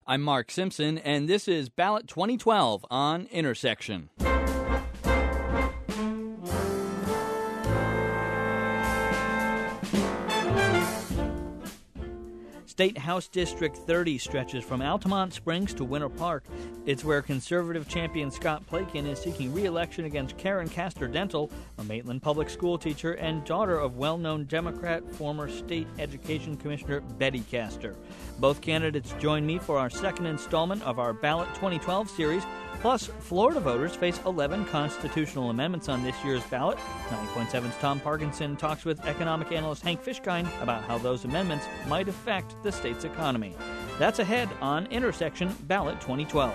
I'm Mark Simpson, and this is Ballot 2012 on Intersection. State House District 30 stretches from Altamont Springs to Winter Park. It's where conservative champion Scott Plaikin is seeking re-election against Karen Castor Dentel, a Maitland public school teacher and daughter of well-known Democrat former State Education Commissioner Betty Castor. Both candidates join me for our second installment of our Ballot 2012 series. Plus, Florida voters face 11 constitutional amendments on this year's ballot. 90.7's Tom Parkinson talks with economic analyst Hank Fishkind about how those amendments might affect the state's economy. That's ahead on Intersection Ballot 2012.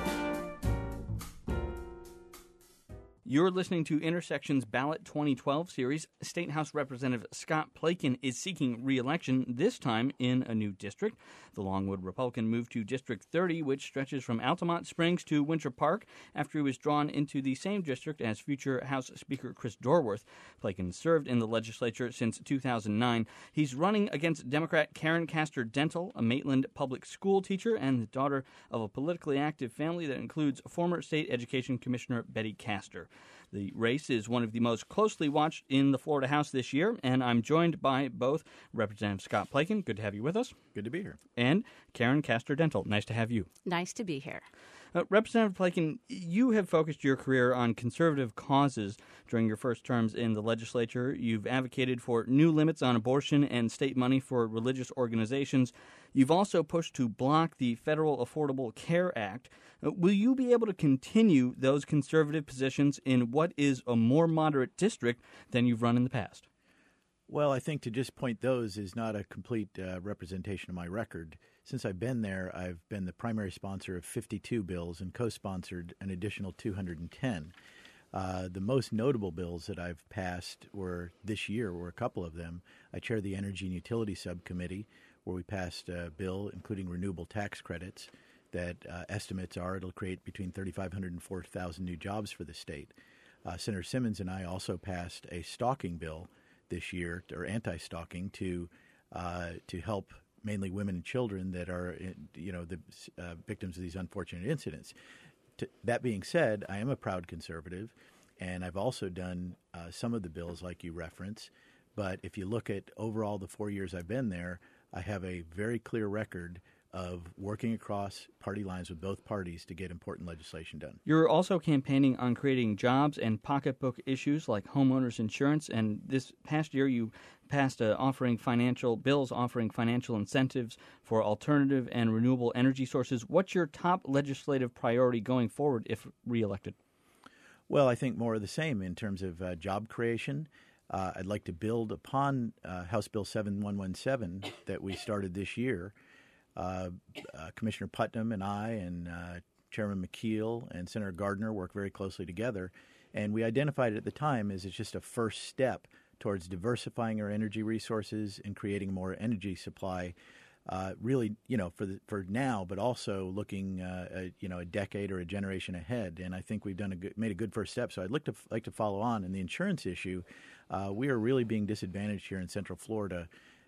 You're listening to Intersection's Ballot 2012 series. State House Representative Scott Plaikin is seeking re-election, this time in a new district. The Longwood Republican moved to District 30, which stretches from Altamont Springs to Winter Park, after he was drawn into the same district as future House Speaker Chris Dorworth. Plaikin served in the legislature since 2009. He's running against Democrat Karen Castor Dentel, a Maitland public school teacher and the daughter of a politically active family that includes former State Education Commissioner Betty Castor. The race is one of the most closely watched in the Florida House this year, and I'm joined by both Representative Scott Plaikin. Good to have you with us. Good to be here. And Karen Castor Dentel. Nice to have you. Nice to be here. Representative Plaikin, you have focused your career on conservative causes during your first terms in the legislature. You've advocated for new limits on abortion and state money for religious organizations. You've also pushed to block the Federal Affordable Care Act. Will you be able to continue those conservative positions in what is a more moderate district than you've run in the past? Well, I think to just point those is not a complete representation of my record. Since I've been there, I've been the primary sponsor of 52 bills and co-sponsored an additional 210. The most notable bills that I've passed this year were a couple of them. I chair the Energy and Utility Subcommittee, where we passed a bill including renewable tax credits that estimates are it'll create between 3,500 and 4,000 new jobs for the state. Senator Simmons and I also passed a stalking bill this year, or anti-stalking, to help mainly women and children that are, the victims of these unfortunate incidents. That being said, I am a proud conservative, and I've also done some of the bills like you reference. But if you look at overall the 4 years I've been there, I have a very clear record of working across party lines with both parties to get important legislation done. You're also campaigning on creating jobs and pocketbook issues like homeowners insurance, and this past year you passed bills offering financial incentives for alternative and renewable energy sources. What's your top legislative priority going forward if reelected? Well, I think more of the same in terms of job creation. I'd like to build upon House Bill 7117 that we started this year. Commissioner Putnam and I and Chairman McKeel and Senator Gardner work very closely together, and we identified it at the time as it's just a first step towards diversifying our energy resources and creating more energy supply, really, for now, but also looking, a decade or a generation ahead. And I think we've made a good first step. So I'd like to follow on. And the insurance issue, we are really being disadvantaged here in Central Florida.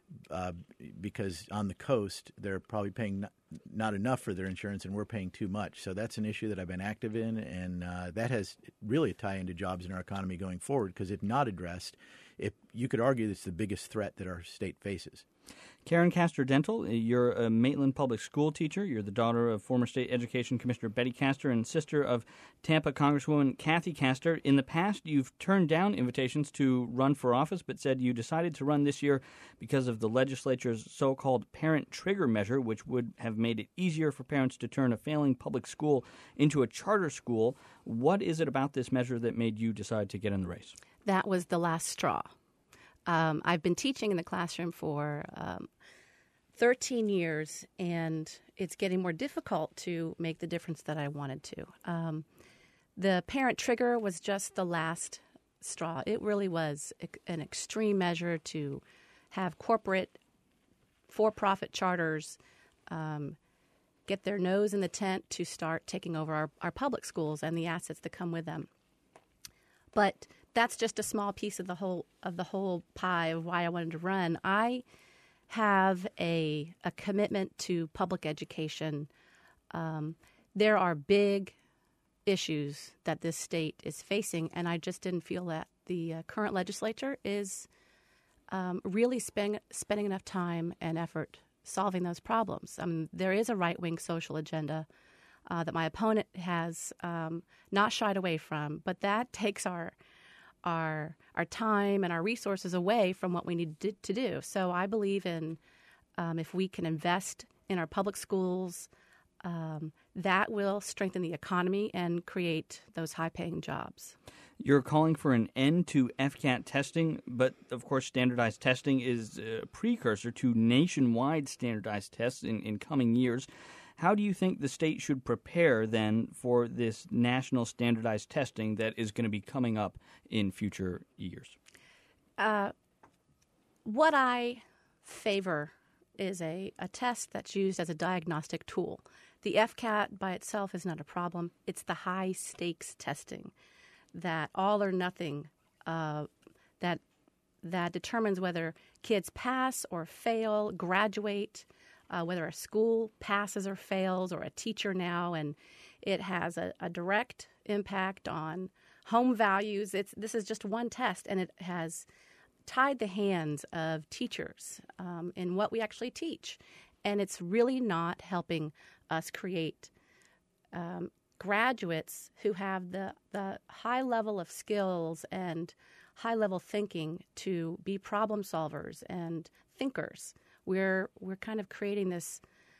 Because on the coast, they're probably paying not enough for their insurance, and we're paying too much. So that's an issue that I've been active in, and that has really a tie into jobs in our economy going forward, because if not addressed, you could argue it's the biggest threat that our state faces. Karen Castor Dentel, you're a Maitland public school teacher. You're the daughter of former State Education Commissioner Betty Castor and sister of Tampa Congresswoman Kathy Castor. In the past, you've turned down invitations to run for office, but said you decided to run this year because of the legislature's so-called parent trigger measure, which would have made it easier for parents to turn a failing public school into a charter school. What is it about this measure that made you decide to get in the race? That was the last straw. I've been teaching in the classroom for 13 years, and it's getting more difficult to make the difference that I wanted to. The parent trigger was just the last straw. It really was an extreme measure to have corporate for-profit charters get their nose in the tent to start taking over our public schools and the assets that come with them. But that's just a small piece of the whole pie of why I wanted to run. I have a commitment to public education There are big issues that this state is facing, and I just didn't feel that the current legislature is really spending enough time and effort solving those problems. There is a right-wing social agenda that my opponent has not shied away from, but that takes our time and our resources away from what we need to do. So I believe in if we can invest in our public schools, that will strengthen the economy and create those high-paying jobs. You're calling for an end to FCAT testing, but of course standardized testing is a precursor to nationwide standardized tests in coming years. How do you think the state should prepare then for this national standardized testing that is going to be coming up in future years? What I favor is a test that's used as a diagnostic tool. The FCAT by itself is not a problem. It's the high-stakes testing, that all or nothing, that determines whether kids pass or fail, graduate, whether a school passes or fails, or a teacher now, and it has a direct impact on home values. This is just one test, and it has tied the hands of teachers in what we actually teach. And it's really not helping us create graduates who have the high level of skills and high level thinking to be problem solvers and thinkers. We're kind of creating this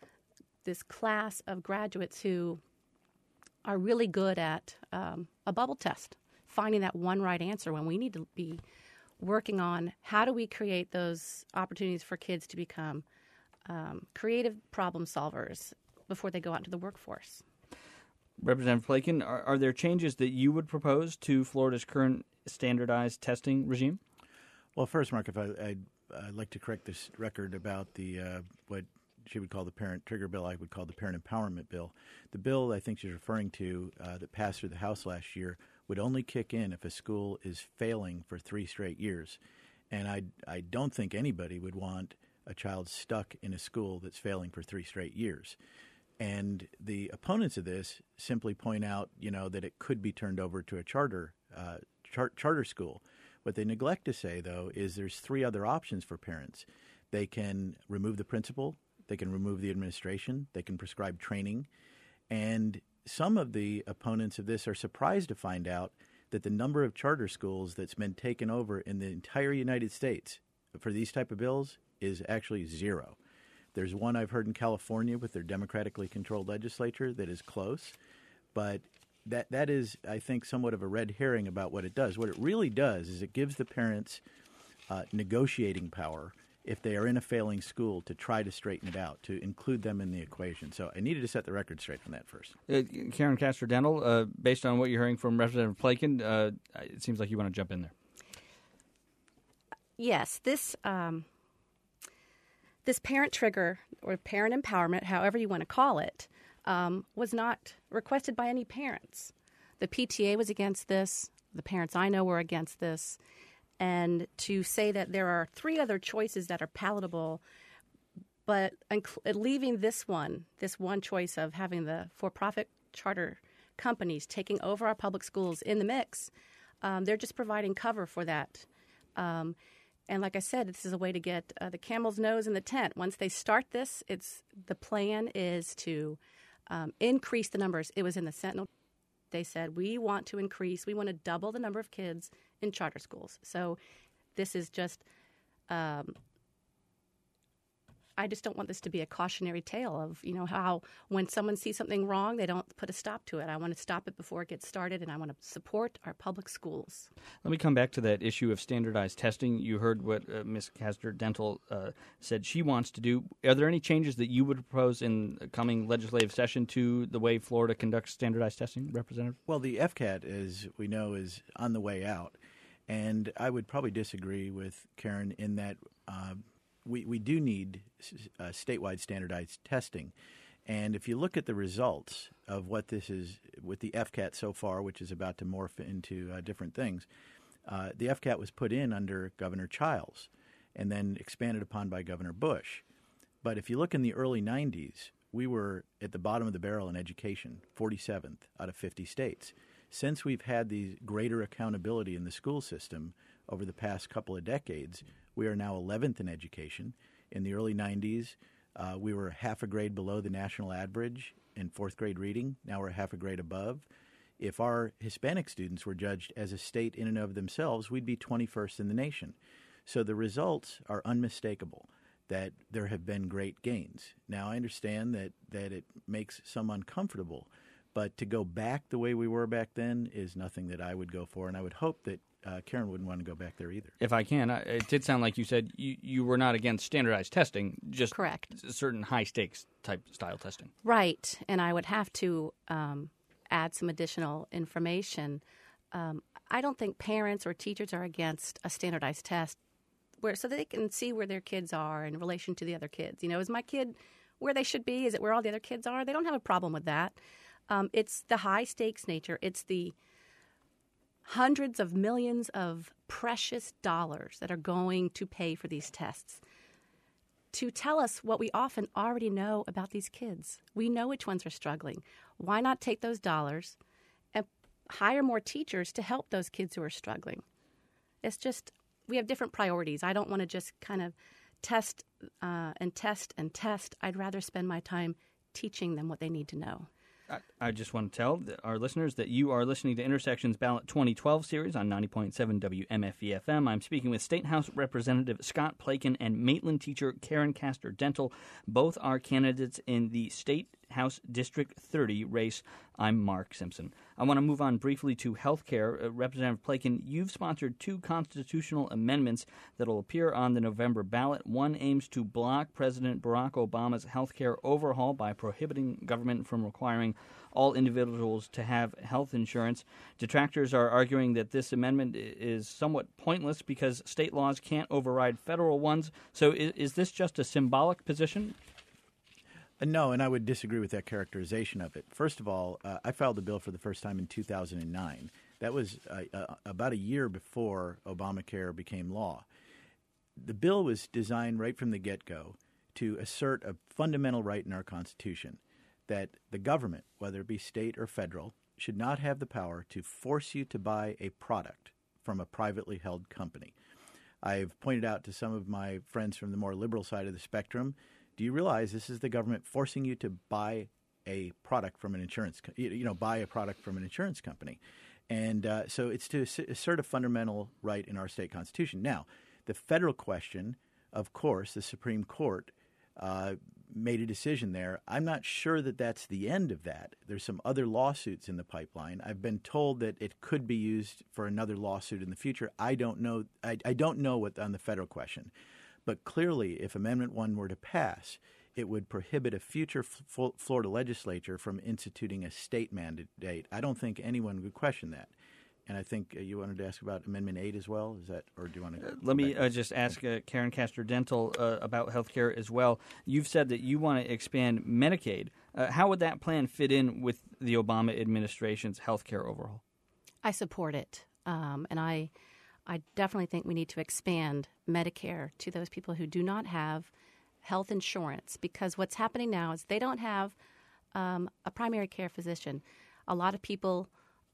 class of graduates who are really good at a bubble test, finding that one right answer, when we need to be working on how do we create those opportunities for kids to become creative problem solvers before they go out into the workforce. Representative Plaikin, are there changes that you would propose to Florida's current standardized testing regime? Well, first, Mark, if I'd like to correct this record about the what she would call the Parent Trigger Bill, I would call the Parent Empowerment Bill. The bill I think she's referring to that passed through the House last year would only kick in if a school is failing for 3 straight years. And I don't think anybody would want a child stuck in a school that's failing for 3 straight years. And the opponents of this simply point out, that it could be turned over to a charter school. What they neglect to say, though, is there's 3 other options for parents. They can remove the principal, they can remove the administration, they can prescribe training. And some of the opponents of this are surprised to find out that the number of charter schools that's been taken over in the entire United States for these type of bills is actually 0. There's one I've heard in California with their democratically controlled legislature that is close, but that is, I think, somewhat of a red herring about what it does. What it really does is it gives the parents negotiating power if they are in a failing school to try to straighten it out, to include them in the equation. So I needed to set the record straight on that first. Karen Castor-Dentel, based on what you're hearing from Representative Plaikin, it seems like you want to jump in there. Yes, this parent trigger or parent empowerment, however you want to call it, was not requested by any parents. The PTA was against this. The parents I know were against this. And to say that there are 3 other choices that are palatable, but leaving this one choice of having the for-profit charter companies taking over our public schools in the mix, they're just providing cover for that. And like I said, this is a way to get the camel's nose in the tent. Once they start this, the plan is to increase the numbers. It was in the Sentinel. They said, we want to double the number of kids in charter schools. So this is just, I just don't want this to be a cautionary tale of, how when someone sees something wrong, they don't put a stop to it. I want to stop it before it gets started, and I want to support our public schools. Let me come back to that issue of standardized testing. You heard what Ms. Castor-Dentel said she wants to do. Are there any changes that you would propose in the coming legislative session to the way Florida conducts standardized testing, Representative? Well, the FCAT, as we know, is on the way out. And I would probably disagree with Karen in that we do need statewide standardized testing. And if you look at the results of what this is with the FCAT so far, which is about to morph into different things, the FCAT was put in under Governor Childs and then expanded upon by Governor Bush. But if you look in the early 90s, we were at the bottom of the barrel in education, 47th out of 50 states. Since we've had the greater accountability in the school system over the past couple of decades, we are now 11th in education. In the early 90s, we were half a grade below the national average in fourth grade reading. Now we're half a grade above. If our Hispanic students were judged as a state in and of themselves, we'd be 21st in the nation. So the results are unmistakable, that there have been great gains. Now, I understand that it makes some uncomfortable, but to go back the way we were back then is nothing that I would go for, and I would hope that Karen wouldn't want to go back there either. If I can, it did sound like you said you were not against standardized testing, just Correct. Certain high-stakes type style testing. Right, and I would have to add some additional information. I don't think parents or teachers are against a standardized test so that they can see where their kids are in relation to the other kids. You know, is my kid where they should be? Is it where all the other kids are? They don't have a problem with that. It's the high-stakes nature. It's the hundreds of millions of precious dollars that are going to pay for these tests to tell us what we often already know about these kids. We know which ones are struggling. Why not take those dollars and hire more teachers to help those kids who are struggling? It's just, we have different priorities. I don't want to just kind of test and test and test. I'd rather spend my time teaching them what they need to know. I just want to tell our listeners that you are listening to Intersections Ballot 2012 series on 90.7 WMFE-FM. I'm speaking with State House Representative Scott Plaikin and Maitland teacher Karen Castor Dentel. Both are candidates in the State House District 30 race. I'm Mark Simpson. I want to move on briefly to health care. Representative Plaikin, you've sponsored two constitutional amendments that will appear on the November ballot. One aims to block President Barack Obama's health care overhaul by prohibiting government from requiring all individuals to have health insurance. Detractors are arguing that this amendment is somewhat pointless because state laws can't override federal ones. So is this just a symbolic position? No, and I would disagree with that characterization of it. First of all, I filed the bill for the first time in 2009. That was about a year before Obamacare became law. The bill was designed right from the get-go to assert a fundamental right in our Constitution that the government, whether it be state or federal, should not have the power to force you to buy a product from a privately held company. I've pointed out to some of my friends from the more liberal side of the spectrum, do you realize this is the government forcing you to buy a product from an insurance, buy a product from an insurance company? And so it's to assert a fundamental right in our state constitution. Now, the federal question, of course, the Supreme Court made a decision there. I'm not sure that that's the end of that. There's some other lawsuits in the pipeline. I've been told that it could be used for another lawsuit in the future. I don't know. I don't know what on the federal question. But clearly, if Amendment 1 were to pass, it would prohibit a future Florida legislature from instituting a state mandate. I don't think anyone would question that. And I think you wanted to ask about Amendment 8 as well? Is that, or do you want to? Let me just ask Karen Castor Dentel about health care as well. You've said that you want to expand Medicaid. How would that plan fit in with the Obama administration's health care overhaul? I support it. And I definitely think we need to expand Medicare to those people who do not have health insurance, because what's happening now is they don't have a primary care physician. A lot of people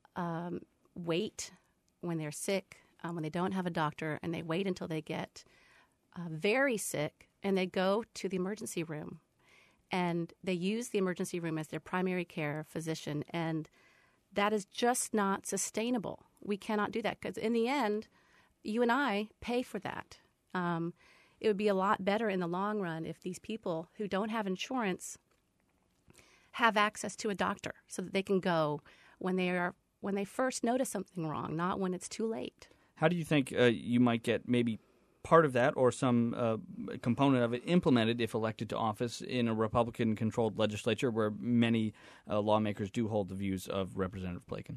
wait when they're sick, when they don't have a doctor, and they wait until they get very sick, and they go to the emergency room. And they use the emergency room as their primary care physician, and that is just not sustainable. We cannot do that because in the end, you and I pay for that. It would be a lot better in the long run if these people who don't have insurance have access to a doctor so that they can go when they first notice something wrong, not when it's too late. How do you think you might get maybe part of that or some component of it implemented if elected to office in a Republican-controlled legislature where many lawmakers do hold the views of Representative Plaikin?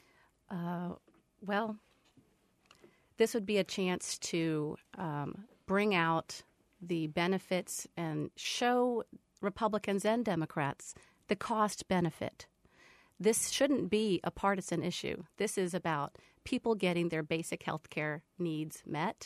Well, this would be a chance to bring out the benefits and show Republicans and Democrats the cost benefit. This shouldn't be a partisan issue. This is about people getting their basic health care needs met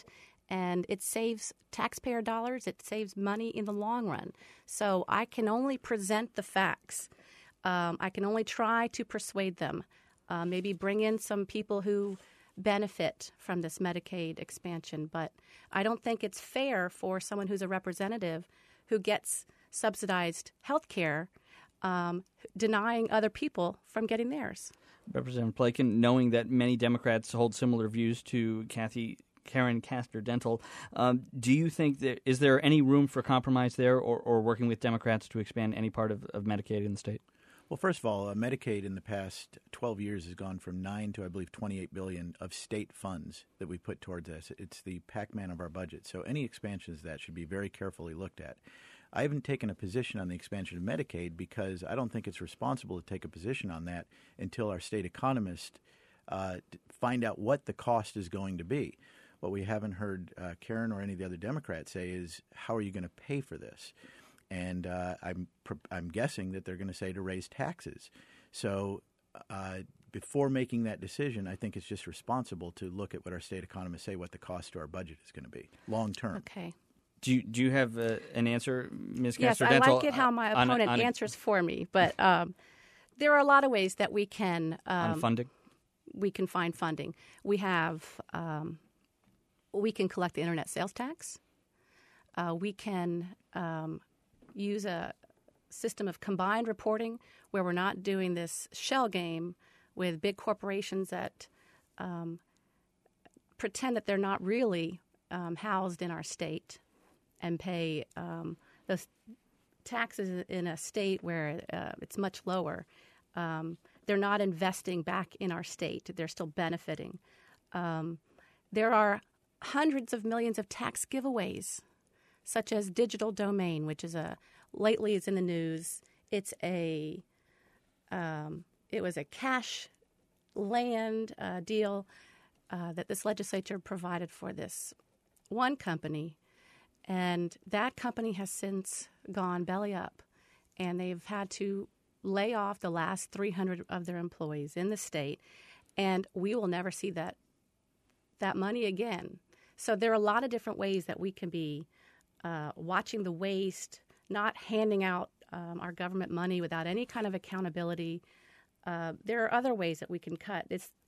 and it saves taxpayer dollars. It saves money in the long run. So I can only present the facts. I can only try to persuade them. Maybe bring in some people who benefit from this Medicaid expansion. But I don't think it's fair for someone who's a representative who gets subsidized health care denying other people from getting theirs. Representative Plaikin, knowing that many Democrats hold similar views to Karen Castor-Dentel, do you think is there any room for compromise there or working with Democrats to expand any part of Medicaid in the state? Well, first of all, Medicaid in the past 12 years has gone from $9 to, I believe, $28 billion of state funds that we put towards this. It's the Pac-Man of our budget. So any expansions of that should be very carefully looked at. I haven't taken a position on the expansion of Medicaid because I don't think it's responsible to take a position on that until our state economists find out what the cost is going to be. What we haven't heard Karen or any of the other Democrats say is, how are you going to pay for this? And I'm guessing that they're going to say to raise taxes. So before making that decision, I think it's just responsible to look at what our state economists say, what the cost to our budget is going to be long term. Okay. Do you have an answer, Ms. Yes, Castor-Dentel? I like it how my opponent answers for me. But there are a lot of ways that we can on funding. We can find funding. We have we can collect the internet sales tax. We can use a system of combined reporting where we're not doing this shell game with big corporations that pretend that they're not really housed in our state and pay those taxes in a state where it's much lower. They're not investing back in our state. They're still benefiting. There are hundreds of millions of tax giveaways, such as Digital Domain, which is lately is in the news. It was a cash land deal that this legislature provided for this one company, and that company has since gone belly up, and they've had to lay off the last 300 of their employees in the state, and we will never see that money again. So there are a lot of different ways that we can be watching the waste, not handing out our government money without any kind of accountability. There are other ways that we can cut.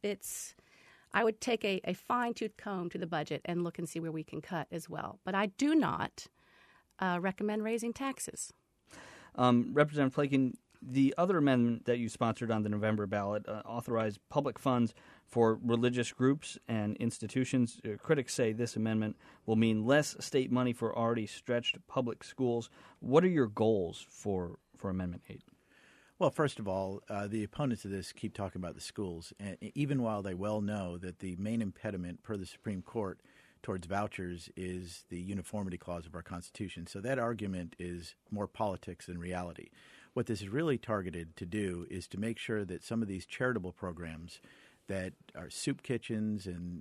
I would take a fine-tooth comb to the budget and look and see where we can cut as well. But I do not recommend raising taxes. Representative Plaikin, the other amendment that you sponsored on the November ballot authorized public funds for religious groups and institutions. Critics say this amendment will mean less state money for already stretched public schools. What are your goals for Amendment 8? Well, first of all, the opponents of this keep talking about the schools, and even while they well know that the main impediment per the Supreme Court towards vouchers is the uniformity clause of our Constitution. So that argument is more politics than reality. What this is really targeted to do is to make sure that some of these charitable programs that are soup kitchens and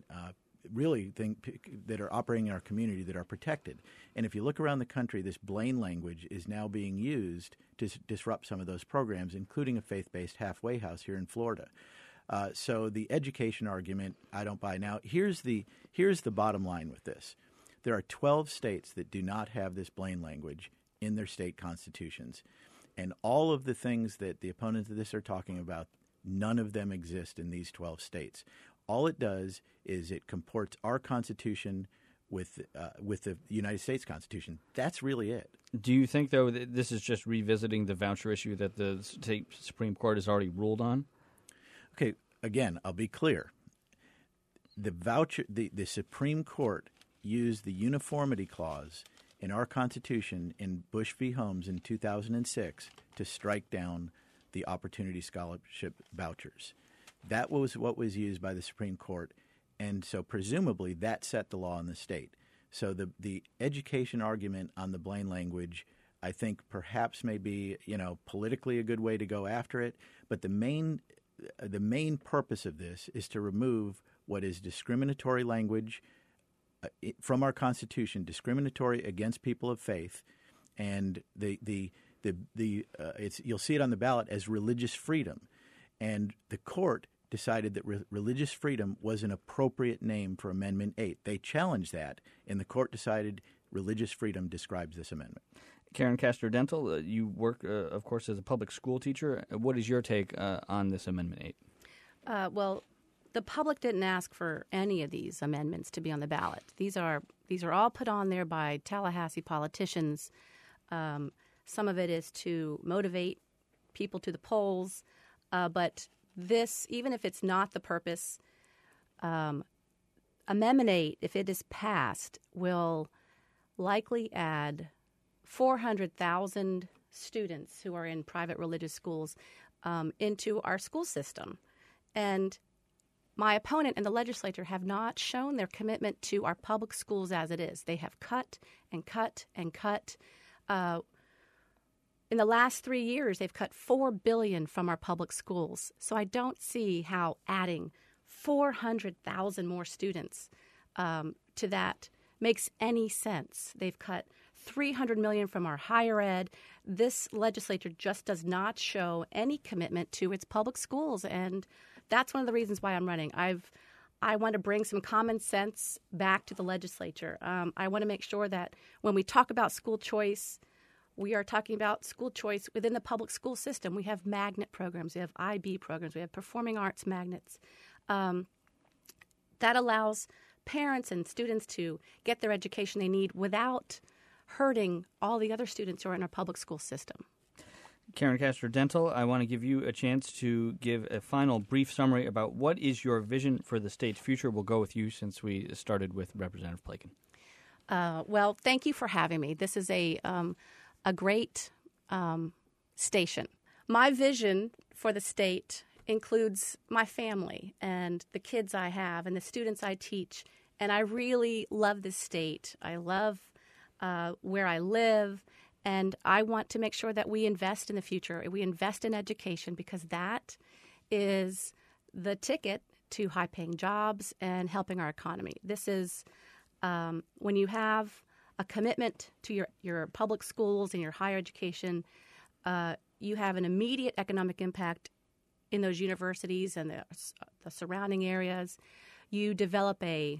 that are operating in our community that are protected. And if you look around the country, this Blaine language is now being used to disrupt some of those programs, including a faith-based halfway house here in Florida. So the education argument, I don't buy. Now, here's the bottom line with this. There are 12 states that do not have this Blaine language in their state constitutions. And all of the things that the opponents of this are talking about, none of them exist in these 12 states. All it does is it comports our Constitution with the United States Constitution. That's really it. Do you think, though, that this is just revisiting the voucher issue that the state Supreme Court has already ruled on? Okay, again, I'll be clear. The Supreme Court used the uniformity clause in our Constitution in Bush v. Holmes in 2006 to strike down the Opportunity Scholarship vouchers. That was what was used by the Supreme Court, and so presumably that set the law in the state. So the education argument on the Blaine language, I think perhaps may be politically a good way to go after it, but the main purpose of this is to remove what is discriminatory language from our Constitution, discriminatory against people of faith, and you'll see it on the ballot as religious freedom. And the court decided that religious freedom was an appropriate name for Amendment 8. They challenged that, and the court decided religious freedom describes this amendment. Karen Castor-Dentel, you work, of course, as a public school teacher. What is your take on this Amendment 8? Well, the public didn't ask for any of these amendments to be on the ballot. These are all put on there by Tallahassee politicians. Some of it is to motivate people to the polls, but this, even if it's not the purpose, Amendment 8, if it is passed, will likely add 400,000 students who are in private religious schools into our school system. And my opponent and the legislature have not shown their commitment to our public schools as it is. They have cut and cut and cut. In the last 3 years, they've cut $4 billion from our public schools. So I don't see how adding 400,000 more students to that makes any sense. They've cut $300 million from our higher ed. This legislature just does not show any commitment to its public schools, and that's one of the reasons why I'm running. I want to bring some common sense back to the legislature. I want to make sure that when we talk about school choice, we are talking about school choice within the public school system. We have magnet programs, we have IB programs, we have performing arts magnets. That allows parents and students to get their education they need without hurting all the other students who are in our public school system. Karen Castor-Dentel, I want to give you a chance to give a final brief summary about what is your vision for the state's future. We'll go with you since we started with Representative Plaikin. Well, thank you for having me. This is a great station. My vision for the state includes my family and the kids I have and the students I teach. And I really love this state. I love where I live. And I want to make sure that we invest in the future. We invest in education because that is the ticket to high-paying jobs and helping our economy. This is when you have a commitment to your public schools and your higher education, you have an immediate economic impact in those universities and the surrounding areas. You develop an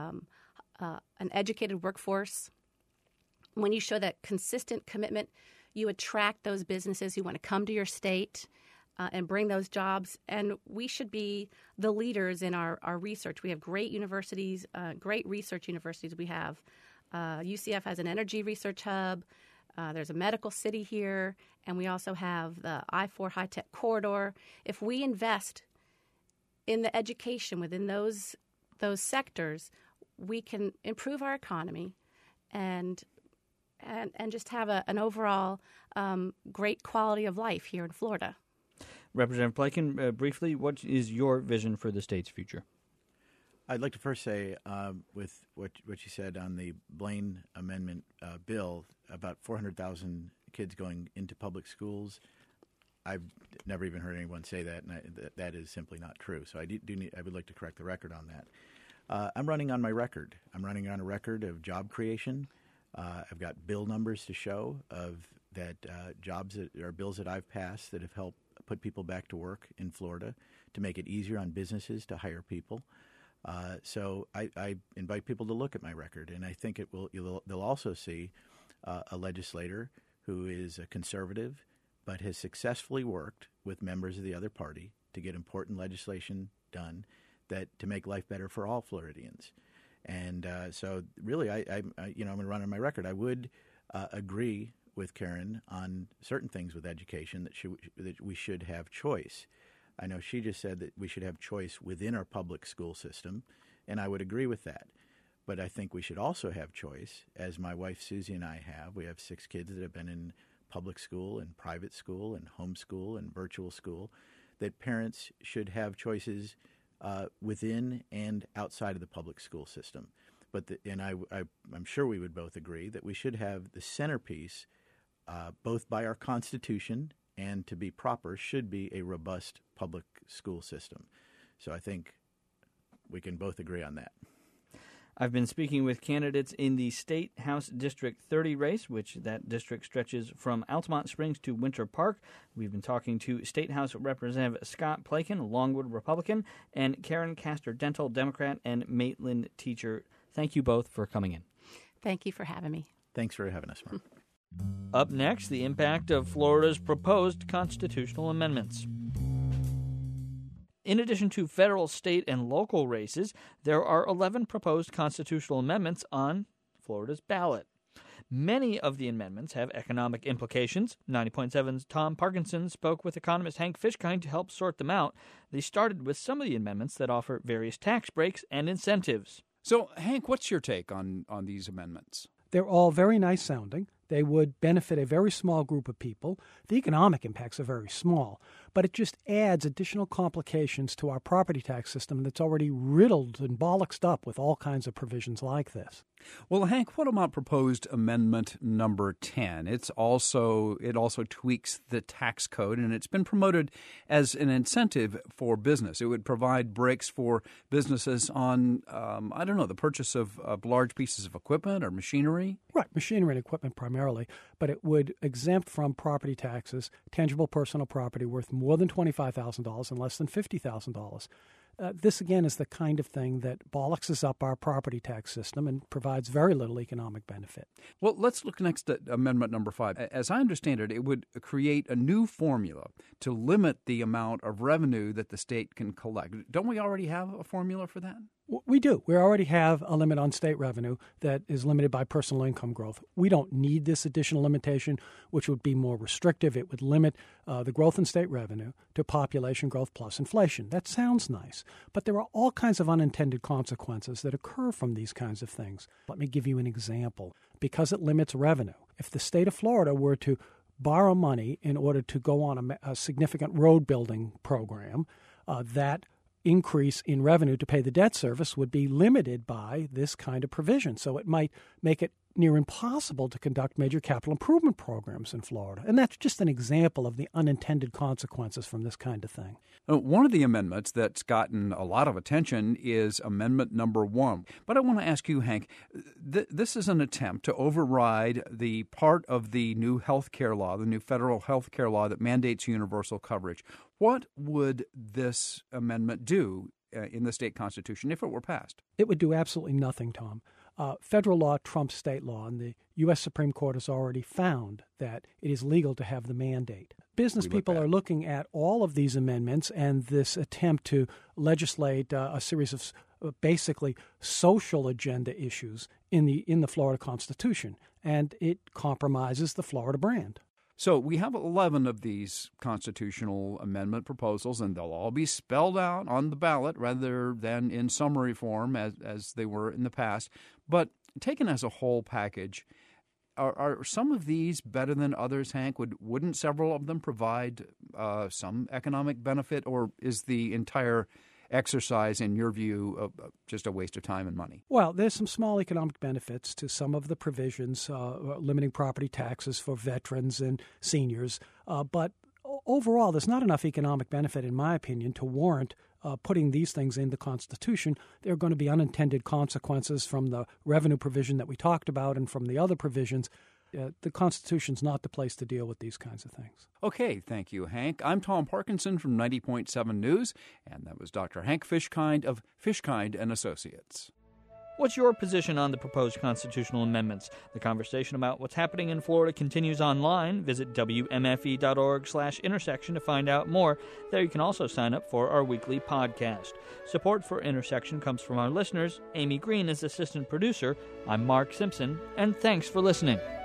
educated workforce. When you show that consistent commitment, you attract those businesses who want to come to your state and bring those jobs. And we should be the leaders in our research. We have great universities, great research universities. We have UCF has an energy research hub. There's a medical city here. And we also have the I-4 high-tech corridor. If we invest in the education within those sectors, we can improve our economy and just have an overall great quality of life here in Florida. Representative Plaikin, briefly, what is your vision for the state's future? I'd like to first say, with what you said on the Blaine Amendment bill, about 400,000 kids going into public schools, I've never even heard anyone say that, and that is simply not true. So I would like to correct the record on that. I'm running on my record. I'm running on a record of job creation. I've got bill numbers to show of that jobs that are bills that I've passed that have helped put people back to work in Florida to make it easier on businesses to hire people. So I invite people to look at my record, and I think they'll also see a legislator who is a conservative but has successfully worked with members of the other party to get important legislation done to make life better for all Floridians. And so really, I'm going to run on my record. I would agree with Karen on certain things with education that we should have choice. I know she just said that we should have choice within our public school system, and I would agree with that. But I think we should also have choice, as my wife Susie and I have. We have 6 kids that have been in public school and private school and homeschool and virtual school, that parents should have choices within and outside of the public school system. I'm sure we would both agree that we should have the centerpiece, both by our Constitution and to be proper, should be a robust public school system. So I think we can both agree on that. I've been speaking with candidates in the State House District 30 race, which that district stretches from Altamont Springs to Winter Park. We've been talking to State House Representative Scott Plaikin, Longwood Republican, and Karen Castor Dental, Democrat, and Maitland teacher. Thank you both for coming in. Thank you for having me. Thanks for having us, Mark. Up next, the impact of Florida's proposed constitutional amendments. In addition to federal, state, and local races, there are 11 proposed constitutional amendments on Florida's ballot. Many of the amendments have economic implications. 90.7's Tom Parkinson spoke with economist Hank Fishkind to help sort them out. They started with some of the amendments that offer various tax breaks and incentives. So, Hank, what's your take on these amendments? They're all very nice sounding. They would benefit a very small group of people. The economic impacts are very small, but it just adds additional complications to our property tax system that's already riddled and bollocksed up with all kinds of provisions like this. Well, Hank, what about proposed amendment number 10? It also tweaks the tax code, and it's been promoted as an incentive for business. It would provide breaks for businesses on, the purchase of large pieces of equipment or machinery. Right, machinery and equipment primarily, but it would exempt from property taxes tangible personal property worth more than $25,000 and less than $50,000. This, again, is the kind of thing that bollockses up our property tax system and provides very little economic benefit. Well, let's look next at Amendment number 5. As I understand it, it would create a new formula to limit the amount of revenue that the state can collect. Don't we already have a formula for that? We do. We already have a limit on state revenue that is limited by personal income growth. We don't need this additional limitation, which would be more restrictive. It would limit the growth in state revenue to population growth plus inflation. That sounds nice, but there are all kinds of unintended consequences that occur from these kinds of things. Let me give you an example. Because it limits revenue, if the state of Florida were to borrow money in order to go on a significant road building program, that increase in revenue to pay the debt service would be limited by this kind of provision. So it might make it near impossible to conduct major capital improvement programs in Florida. And that's just an example of the unintended consequences from this kind of thing. One of the amendments that's gotten a lot of attention is Amendment number 1. But I want to ask you, Hank, this is an attempt to override the part of the new health care law, the new federal health care law that mandates universal coverage. What would this amendment do in the state constitution if it were passed? It would do absolutely nothing, Tom. Federal law trumps state law, and the U.S. Supreme Court has already found that it is legal to have the mandate. Business people are looking at all of these amendments and this attempt to legislate a series of basically social agenda issues in the Florida Constitution, and it compromises the Florida brand. So we have 11 of these constitutional amendment proposals, and they'll all be spelled out on the ballot rather than in summary form as they were in the past. But taken as a whole package, are some of these better than others, Hank? Wouldn't several of them provide some economic benefit, or is the entire exercise, in your view, just a waste of time and money? Well, there's some small economic benefits to some of the provisions, limiting property taxes for veterans and seniors. But overall, there's not enough economic benefit, in my opinion, to warrant putting these things in the Constitution. There are going to be unintended consequences from the revenue provision that we talked about and from the other provisions. The Constitution's not the place to deal with these kinds of things. Okay, thank you, Hank. I'm Tom Parkinson from 90.7 News, and that was Dr. Hank Fishkind of Fishkind & Associates. What's your position on the proposed constitutional amendments? The conversation about what's happening in Florida continues online. Visit WMFE.org/intersection to find out more. There you can also sign up for our weekly podcast. Support for Intersection comes from our listeners. Amy Green is assistant producer. I'm Mark Simpson, and thanks for listening.